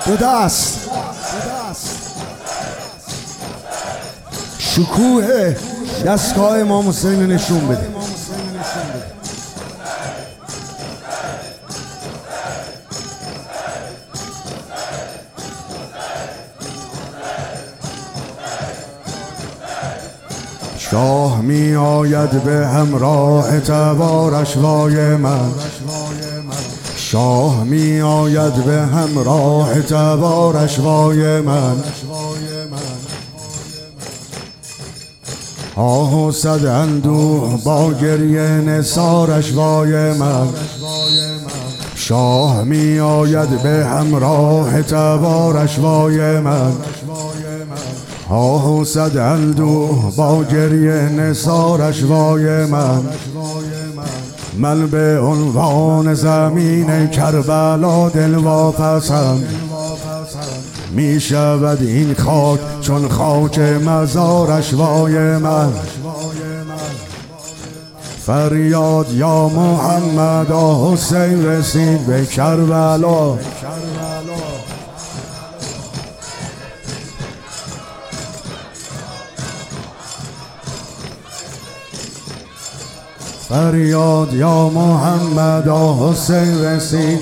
دو دست شکوه دستگاه امام حسین نشون بده. شاه می آید به همراه تبارش وای من، شاه می آید به همراه تبارش وای من. آه و صد اندوه با گریه نثارش وای من. شاه می آید به همراه تبارش وای من. آه و صد اندوه با گریه نثارش وای من. من به عنوان زمین کربلا دل واپسم، می شود این خاک چون خاک مزارش وای من. فریاد یا محمد حسین رسید به کربلا. فریاد یا محمد حسین رسید.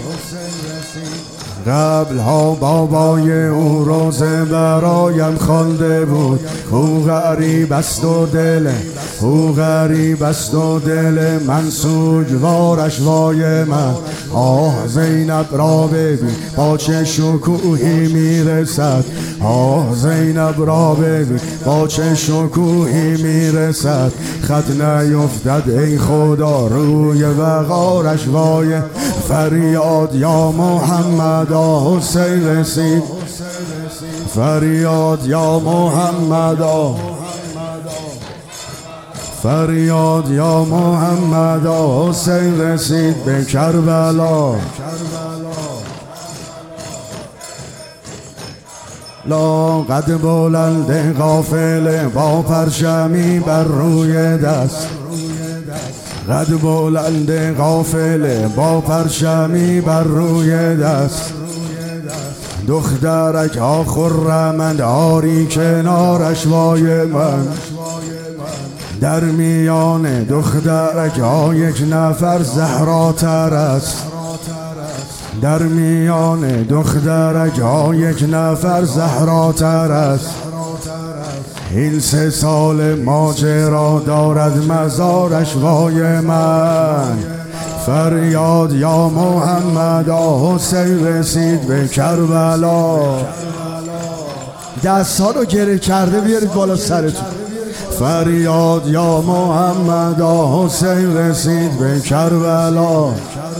قبل ها بابای او روزه برایم خوانده بود. او غریب است و دل، او غریب است و دل من سوگوارش وای من. آه زینب را ببین با چه شکوهی میرسد. آه زینب را ببین با چه شکوهی میرسد. خط نیفتد ای خدا روی وقارش وای. فریاد یا محمد حسین رسید. فریاد یا محمد، فریاد یا محمد حسین رسید به کربلا. لاقد بلند قافله با پرچمی بر روی دست. قد بلند قافله با پرچمی بر روی دست. دخترک ها خرمند آری کنارش وای من. در میان دخترک ها یک نفر زهراتر است. در میان دخترک ها یک نفر زهراتر است. این 3 سال ماجرا دارد مزارش وای من. فریاد یا محمد حسین رسید به کربلا. دست ها رو گره کرده بیارید بالا سرتون. فریاد یا محمد حسین رسید به کربلا.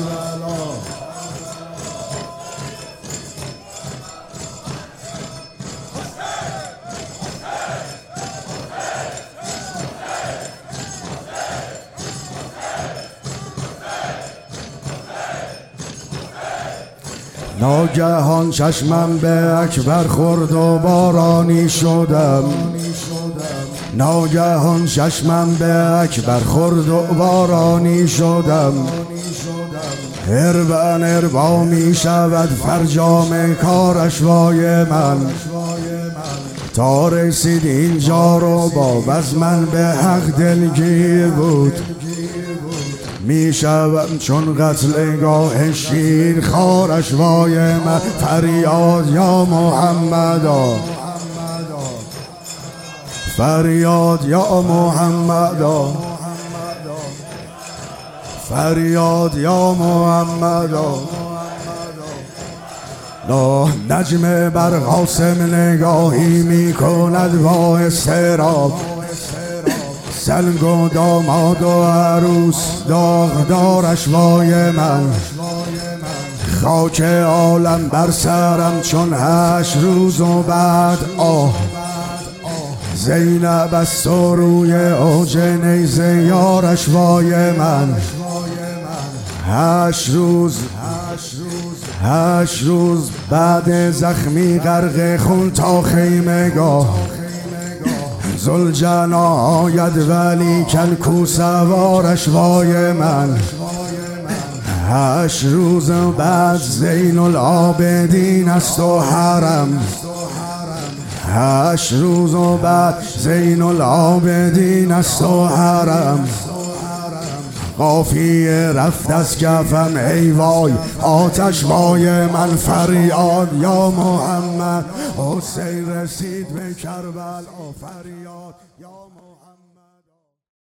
ناگهان چشمم به اکبر خورد و بارانی شدم. ناگهان چشمم به اکبر خورد و بارانی شدم. هربن هربا می شود فرجام کارش وای من. تا رسید اینجا رو با از من به حق دلگیر بود. می شوم چون قتلگاه شیر خارش وای من. فریاد یا محمد، فریاد یا محمد، فریاد یا محمد. نجم بر قاسم نگاهی می کند با اضطراب. سلگ و داماد و عروس داغدارش وای من. خاک عالم بر سرم چون 8 روز و بعد آه. زینب است و روی اوج نیزه یارش وای من. 8 روز بعد زخمی غرق خون تا خیمه گاه. زلجنا آید ولی کن کو سوارش وای من. 8 روز بعد زین العابدین است و حرم 8 روز بعد زین العابدین است و حرم قافیه رفت از کفم ای وای آتش بای من فریاد یا محمد حسین رسید به کربلا فریاد یا محمد